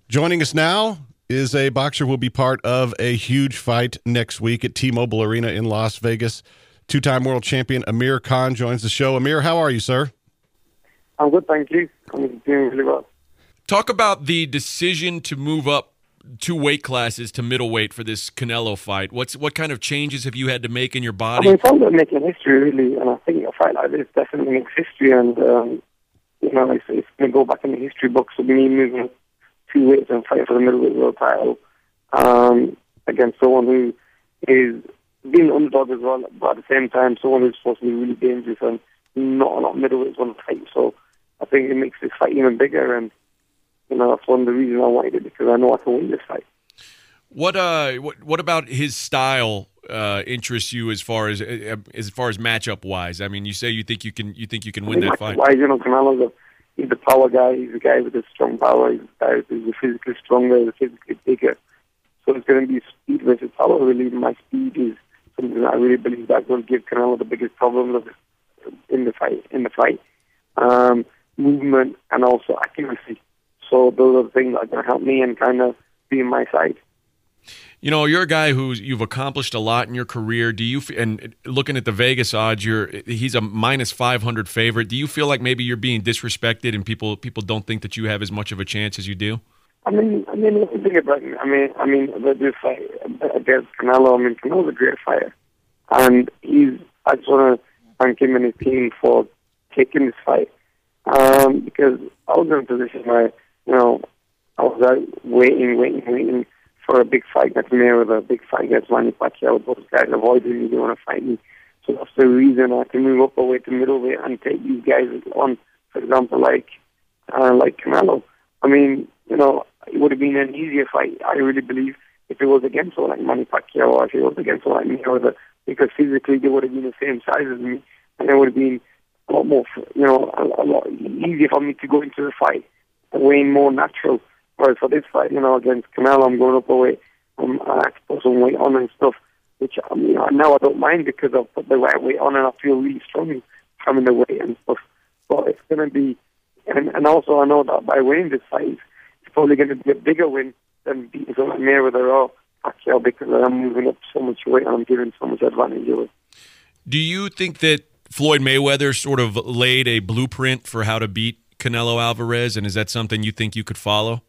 Joining us now is a boxer who will be part of a huge fight next week at T-Mobile Arena in Las Vegas. Two-time world champion Amir Khan joins the show. Amir, how are you, sir? I'm good, thank you. I'm doing really well. Talk about the decision to move up 2 weight classes to middleweight for this Canelo fight. What kind of changes have you had to make in your body? I mean, it's all about making history, really, and I think a fight like this definitely makes history, and, it's going to go back in the history books of me moving up 2 weights and fighting for the middleweight world title against someone who is being an underdog as well, but at the same time, someone who's supposed to be really dangerous, and not a lot of middleweights want to fight, so I think it makes this fight even bigger, and that's one of the reasons I wanted it, because I know I can win this fight. What about his style interests you as far as matchup wise? I mean, you say you think you can win that fight. Wise, Canelo's he's the power guy. He's the guy with the strong power. He's the guy who's physically stronger, the physically bigger. So it's going to be speed versus power. Really, my speed is something that I really believe that will give Canelo the biggest problems in the fight. Movement and also accuracy. So those are the things that are going to help me and kind of be in my side. You're a guy you've accomplished a lot in your career. Do you? And looking at the Vegas odds, he's a minus 500 favorite. Do you feel like maybe you're being disrespected and people don't think that you have as much of a chance as you do? I mean, if you think about it, this fight against Canelo. Canelo's a great fighter, and I just want to thank him and his team for taking this fight because I was in a position where I was out waiting for a big fight against Mayweather, a big fight against Manny Pacquiao. Those guys avoided me, they want to fight me. So that's the reason I can move up a weight to middleweight and take these guys on, for example, like Canelo. It would have been an easier fight, I really believe, if it was against someone like Manny Pacquiao or if it was against someone like Mayweather, because physically they would have been the same size as me, and it would have been a lot more, a lot easier for me to go into the fight, weighing more natural. Whereas for this fight, against Canelo, I'm going up a weight. I have to put some weight on and stuff, which now I don't mind because I've put the right weight on and I feel really strong having the weight and stuff. But it's going to be, and also I know that by winning this fight, it's probably going to be a bigger win than beating someone like Mayweather or Pacquiao because I'm moving up so much weight and I'm giving so much advantage away. Do you think that Floyd Mayweather sort of laid a blueprint for how to beat Canelo Alvarez, and is that something you think you could follow?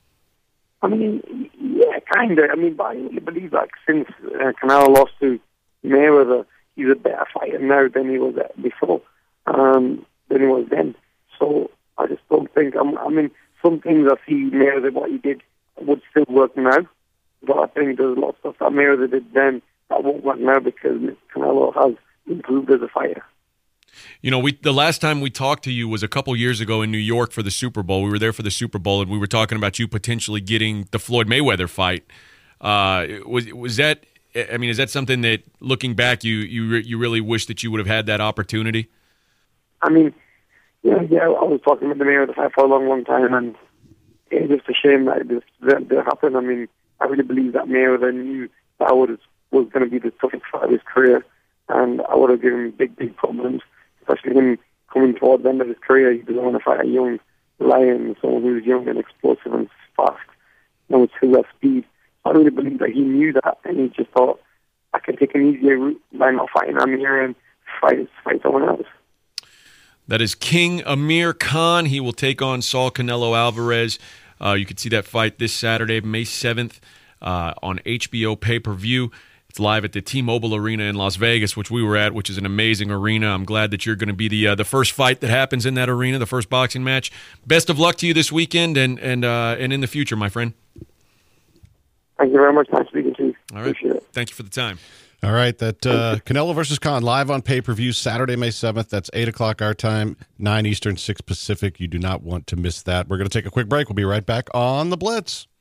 Yeah, kind of. But I really believe that since Canelo lost to Mayweather, he's a better fighter now than he was before, than he was then. So I just don't think, some things I see Mayweather, what he did, would still work now. But I think there's a lot of stuff that Mayweather did then that won't work now because Canelo has improved as a fighter. The last time we talked to you was a couple years ago in New York for the Super Bowl. We were there for the Super Bowl, and we were talking about you potentially getting the Floyd Mayweather fight. Was that? Is that something that, looking back, you really wish that you would have had that opportunity? I was talking about the Mayweather fight for a long, long time, and it's just a shame that it happened. I really believe that Mayweather knew that was going to be the toughest fight of his career, and I would have given him big, big problems. Especially him coming towards the end of his career, he doesn't want to fight a young lion, someone who's young and explosive and fast, with less speed. I really believe that he knew that, and he just thought, I can take an easier route by not fighting Amir and fight someone else. That is King Amir Khan. He will take on Saul Canelo Alvarez. You can see that fight this Saturday, May 7th, on HBO pay-per-view. It's live at the T-Mobile Arena in Las Vegas, which we were at, which is an amazing arena. I'm glad that you're going to be the first fight that happens in that arena, the first boxing match. Best of luck to you this weekend and in the future, my friend. Thank you very much. Nice speaking to you. All right. Appreciate it. Thank you for the time. All right, that Canelo versus Khan live on pay-per-view Saturday, May 7th. That's 8 o'clock our time, 9 Eastern, 6 Pacific. You do not want to miss that. We're going to take a quick break. We'll be right back on The Blitz.